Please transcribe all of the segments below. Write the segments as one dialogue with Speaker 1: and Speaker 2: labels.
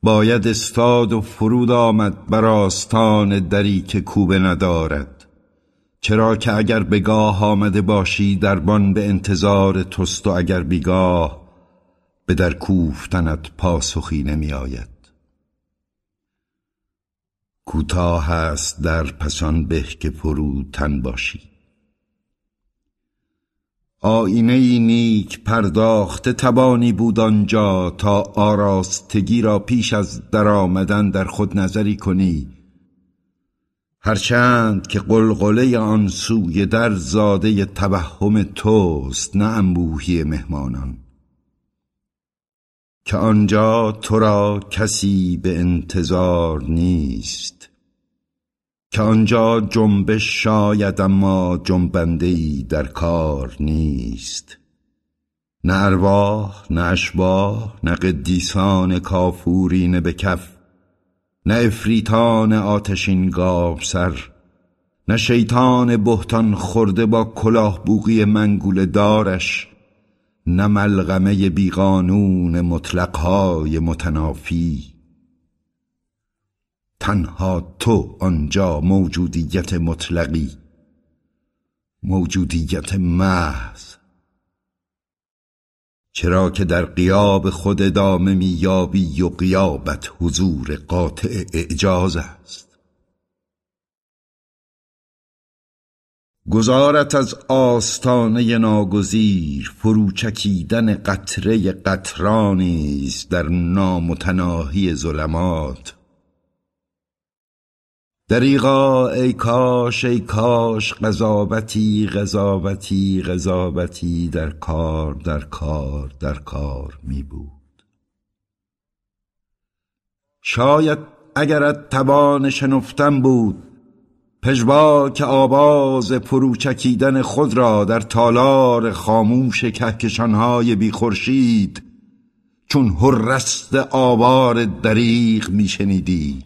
Speaker 1: باید استاد و فرود آمد بر آستان دری که کوبه ندارد. چرا که اگر بگاه آمده باشی دربان به انتظار توست و اگر بیگاه به در کوفتنت پاسخی نمی آید. کوتاه است در پسان به که فروتن باشی. آینه نیک پرداخته توانی بود آنجا تا آراستگی را پیش از در آمدن در خود نظری کنی، هرچند که قلقله آن سوی در زاده توهم توست نه انبوهی مهمانان. که آنجا تو را کسی به انتظار نیست، که آنجا جنبش شاید اما جنبنده‌ای در کار نیست. نه ارواح نه اشباح نه قدیسان کافورین به کف، نه افریتان آتشین گاو سر، نه شیطان بهتان خورده با کلاه بوقی منگول دارش، نه ملغمه بیقانون مطلقهای متنافی. تنها تو آنجا موجودیت مطلقی، موجودیت محض. چرا که در غیاب خود ادامه میابی و غیابت حضور قاطع اعجاز است. گذارت از آستانه ناگزیر، فروچکیدن قطره قطرانی است در نامتناهی ظلمات. دریغا ای کاش ای کاش قضاوتی قضاوتی قضاوتی در کار در کار در کار می بود. شاید اگرت توان شنفتن بود پژواک آواز فروچکیدن خود را در تالار خاموش کهکشان‌های بی خورشید چون هررست آوار دریغ می شنیدی.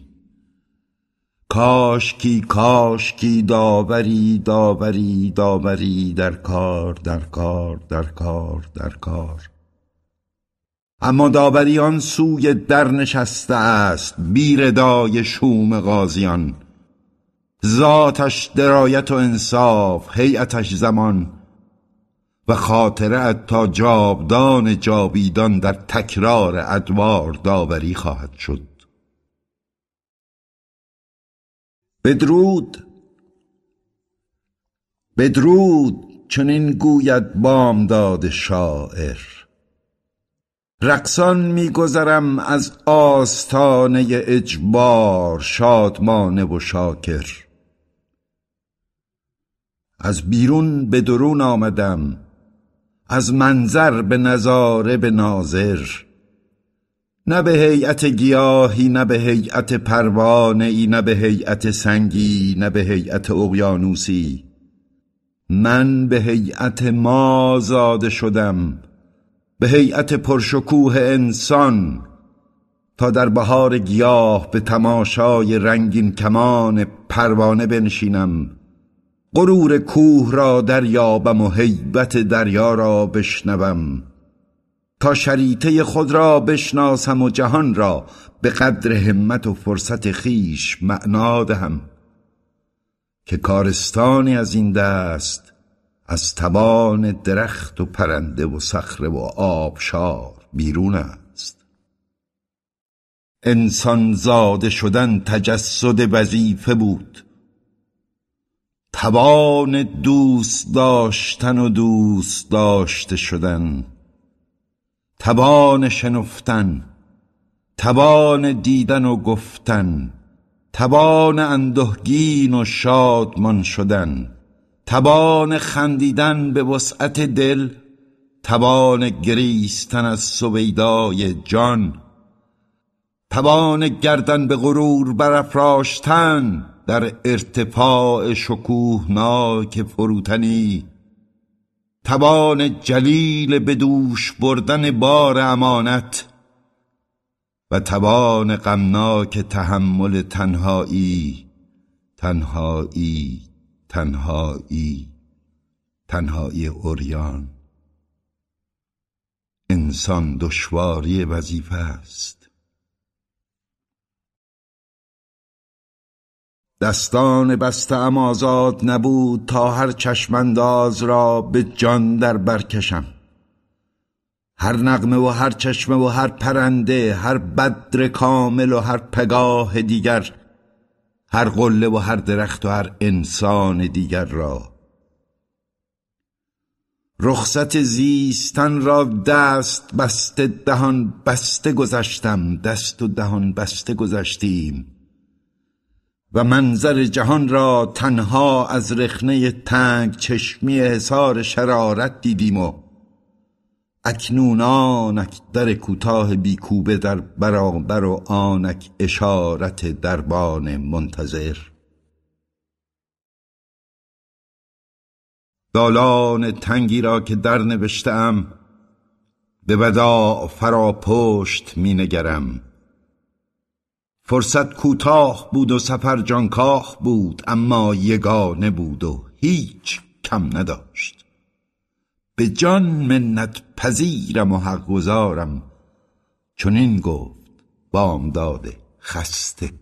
Speaker 1: کاشکی کاشکی داوری داوری داوری در کار در کار در کار در کار. اما داوری آن سوی در نشسته است بی ردای شوم غازیان. ذاتش درایت و انصاف، هیئتش زمان و خاطره‌ات تا جاودان جاویدان در تکرار ادوار داوری خواهد شد. بدرود بدرود چنین گوید بامداد شاعر. رقصان می‌گذرم از آستانه اجبار شادمانه و شاکر. از بیرون به درون آمدم، از منظر به نظاره به ناظر. نه به هیئت گیاهی نه به هیئت پروانه‌ای نه به هیئت سنگی نه به هیئت اقیانوسی. من به هیئت ما زاده شدم، به هیئت پرشکوه انسان، تا در بهار گیاه به تماشای رنگین کمان پروانه بنشینم، غرور کوه را دریابم و هیبت دریا را بشنوم، تا شریطه خود را بشناسم و جهان را به قدر همت و فرصت خیش معنا دهم. که کارستانی از این دست از توان درخت و پرنده و صخره و آبشار بیرون است. انسان زاده شدن تجسد وظیفه بود. توان دوست داشتن و دوست داشته شدن، توان شنفتن، توان دیدن و گفتن، توان اندوهگین و شادمان شدن، توان خندیدن به وسعت دل، توان گریستن از سویدای جان، توان گردن به غرور برافراشتن در ارتفاع شکوهناک فروتنی، توان جلیل به دوش بردن بار امانت و توان غمناک تحمل تنهایی تنهایی تنهایی تنهایی عریان. انسان دشواری وظیفه است. دستان بسته ام آزاد نبود تا هر چشمانداز را به جان در برکشم. هر نغمه و هر چشمه و هر پرنده، هر بدر کامل و هر پگاه دیگر، هر قله و هر درخت و هر انسان دیگر را. رخصت زیستن را دست بسته دهان بسته گذشتم، دست و دهان بسته گذشتیم و منظر جهان را تنها از رخنه تنگ چشمی حصار شرارت دیدیم و اکنون آنک در کوتاه بیکوبه در برابر و آنک اشارت دربان منتظر. دالان تنگی را که در نوشتم به وداع فرا پشت می نگرم. فرصت کوتاه بود و سفر جانکاه بود، اما یگانه بود و هیچ کم نداشت. به جان منت پذیرم و حق گزارم، چنین گفت بامداد خسته.